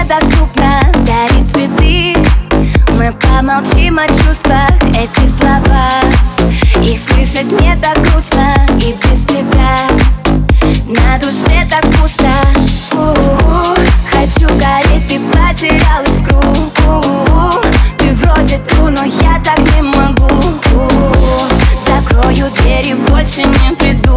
недоступно дарить цветы. Мы помолчим о чувствах, эти слова, их слышать мне так грустно и без тебя. На душе так пусто. Хочу гореть, ты потерял искру. Ты вроде тру, но я так не могу. Закрою дверь и больше не приду.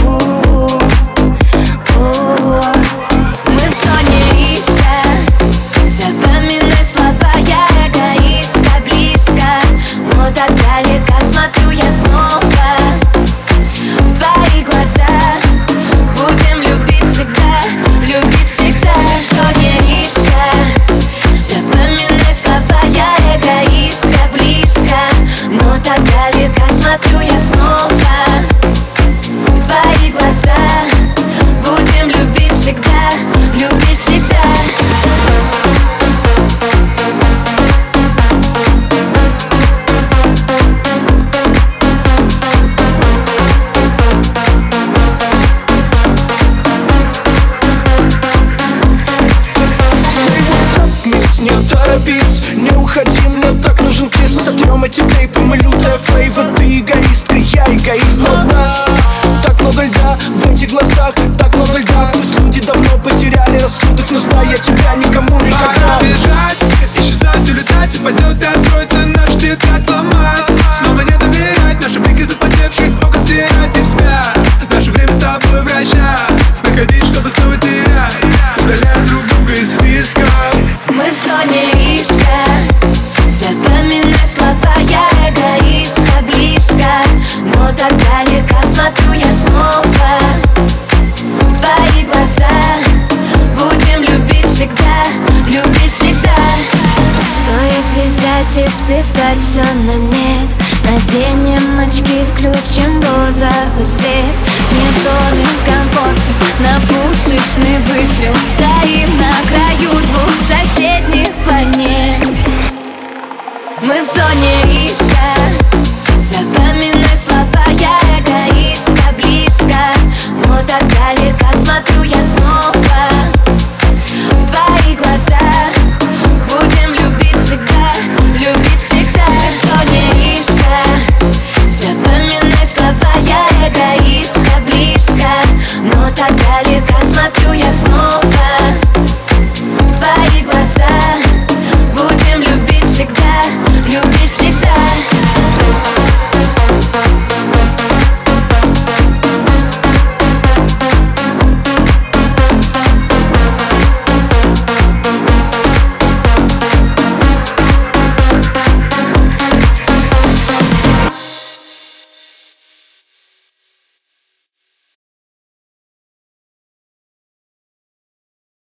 Мы в зоне риска. Запоминай слова, я эгоистка. Близко, но так далеко смотрю я снова в твои глаза. Будем любить всегда, любить всегда. В зоне риска. Запоминай слова, я эгоистка. Близко, но так далеко смотрю я снова в твои глаза. Будем любить всегда, любить всегда. Не торопись, не уходи, мне так нужен кис. Сотрем эти тейпы, мы лютая фейва. Ты эгоистка, я эгоист. Но так много льда в этих глазах, так много льда. Пусть люди давно потеряли рассудок, но знаю я тебя никому никогда. Бежать, исчезать, улетать, упадет и откроется наш тетрадь ломать. Снова не доверять, наши блики запотевших окон стирать и вспять. Наше время с тобой вращать, находить, чтобы снова терять. Удаляем друг друга из списка. Мы в зоне риска. Запоминай слова, я эгоистка. Близко, но так далеко смотрю я снова в твои глаза. Будем любить всегда, любить всегда. Что если взять и списать все на нет? Наденем очки, включим розовый свет. Не зоны комфорта, на пушечный выстрел. Стоим на краю двух соседних планет. Мы в зоне риска.